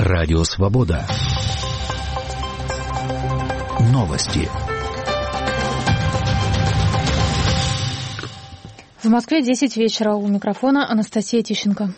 Радио Свобода. Новости. В Москве 10 вечера. У микрофона Анастасия Тищенко.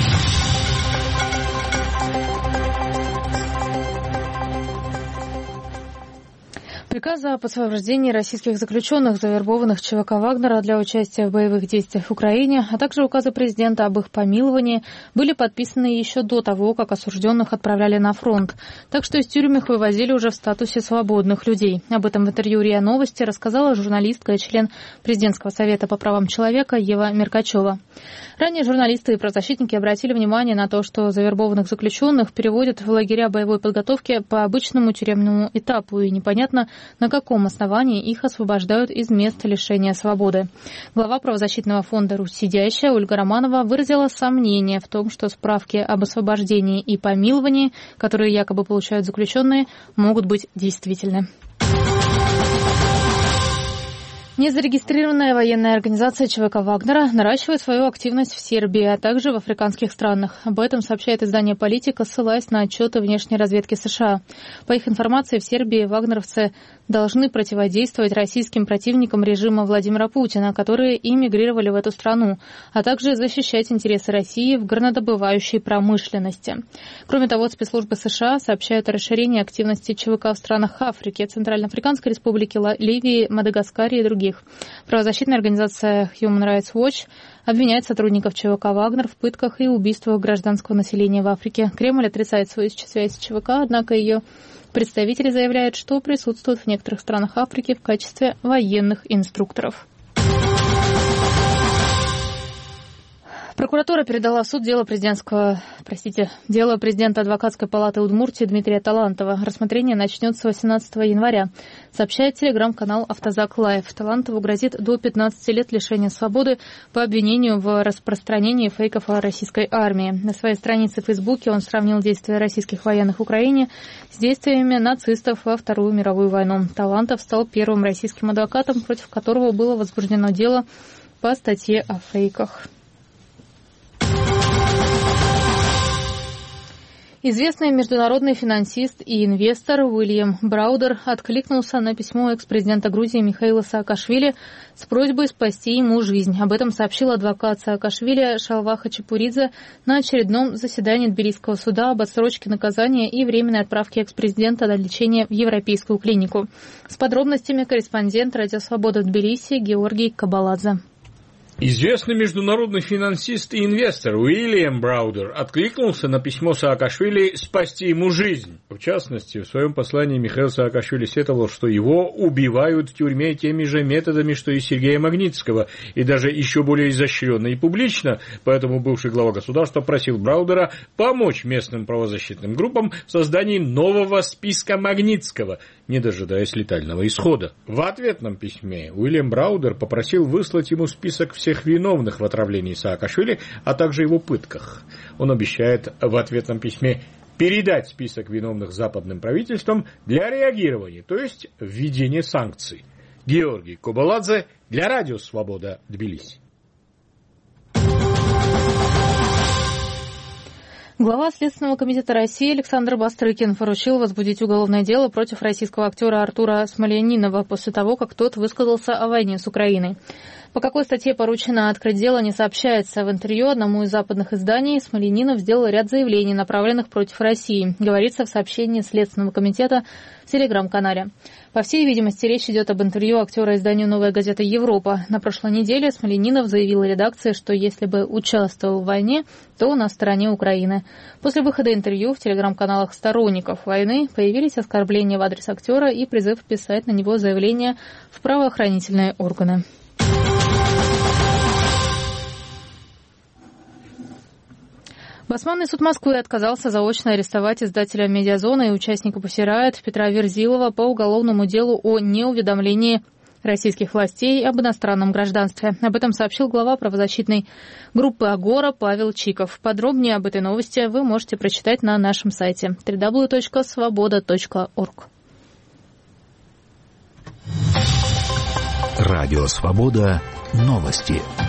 Приказ об освобождении российских заключенных, завербованных ЧВК «Вагнера» для участия в боевых действиях в Украине, а также указы президента об их помиловании были подписаны еще до того, как осужденных отправляли на фронт. Так что из тюрем их вывозили уже в статусе свободных людей. Об этом в интервью РИА Новости рассказала журналистка и член Президентского совета по правам человека Ева Меркачева. Ранее журналисты и правозащитники обратили внимание на то, что завербованных заключенных переводят в лагеря боевой подготовки по обычному тюремному этапу, и непонятно, на каком основании их освобождают из мест лишения свободы. Глава правозащитного фонда «Русь сидящая» Ольга Романова выразила сомнение в том, что справки об освобождении и помиловании, которые якобы получают заключенные, могут быть действительны. Незарегистрированная военная организация ЧВК «Вагнера» наращивает свою активность в Сербии, а также в африканских странах. Об этом сообщает издание «Политика», ссылаясь на отчеты внешней разведки США. По их информации, в Сербии вагнеровцы должны противодействовать российским противникам режима Владимира Путина, которые эмигрировали в эту страну, а также защищать интересы России в горнодобывающей промышленности. Кроме того, спецслужбы США сообщают о расширении активности ЧВК в странах Африки, Центральноафриканской Республики, Ливии, Мадагаскаре и других. Правозащитная организация Human Rights Watch обвиняет сотрудников ЧВК «Вагнер» в пытках и убийствах гражданского населения в Африке. Кремль отрицает свою связь с ЧВК, однако ее представители заявляют, что присутствуют в некоторых странах Африки в качестве военных инструкторов. Прокуратура передала в суд дело президента адвокатской палаты Удмуртии Дмитрия Талантова. Рассмотрение начнется 18 января, сообщает телеграм-канал «Автозак Лайв». Талантову грозит до 15 лет лишения свободы по обвинению в распространении фейков о российской армии. На своей странице в Фейсбуке он сравнил действия российских военных в Украине с действиями нацистов во Вторую мировую войну. Талантов стал первым российским адвокатом, против которого было возбуждено дело по статье о фейках. Известный международный финансист и инвестор Уильям Браудер откликнулся на письмо экс-президента Грузии Михаила Саакашвили с просьбой спасти ему жизнь. Об этом сообщил адвокат Саакашвили Шалва Хачапуридзе на очередном заседании Тбилисского суда об отсрочке наказания и временной отправке экс-президента на лечение в европейскую клинику. С подробностями корреспондент «Радио Свобода» в Тбилиси Георгий Кабаладзе. Известный международный финансист и инвестор Уильям Браудер откликнулся на письмо Саакашвили спасти ему жизнь. В частности, в своем послании Михаил Саакашвили сетовал, что его убивают в тюрьме теми же методами, что и Сергея Магнитского, и даже еще более изощренно и публично. Поэтому бывший глава государства просил Браудера помочь местным правозащитным группам в создании нового списка Магнитского, не дожидаясь летального исхода. В ответном письме Уильям Браудер попросил выслать ему список всех виновных в отравлении Саакашвили, а также его пытках. Он обещает в ответном письме передать список виновных западным правительствам для реагирования, то есть введения санкций. Георгий Кабаладзе для Радио Свобода, Тбилиси. Глава Следственного комитета России Александр Бастрыкин поручил возбудить уголовное дело против российского актера Артура Смольянинова после того, как тот высказался о войне с Украиной. По какой статье поручено открыть дело, не сообщается. В интервью одному из западных изданий Смольянинов сделал ряд заявлений, направленных против России, говорится в сообщении Следственного комитета в телеграм-канале. По всей видимости, речь идет об интервью актера изданию «Новая газета Европа». На прошлой неделе Смольянинов заявил редакции, что если бы участвовал в войне, то на стороне Украины. После выхода интервью в телеграм-каналах сторонников войны появились оскорбления в адрес актера и призыв писать на него заявление в правоохранительные органы. Басманный суд Москвы отказался заочно арестовать издателя «Медиазона» и участника «Pussy Riot» Петра Верзилова по уголовному делу о неуведомлении российских властей об иностранном гражданстве. Об этом сообщил глава правозащитной группы «Агора» Павел Чиков. Подробнее об этой новости вы можете прочитать на нашем сайте www.svoboda.org. Радио Свобода. Новости.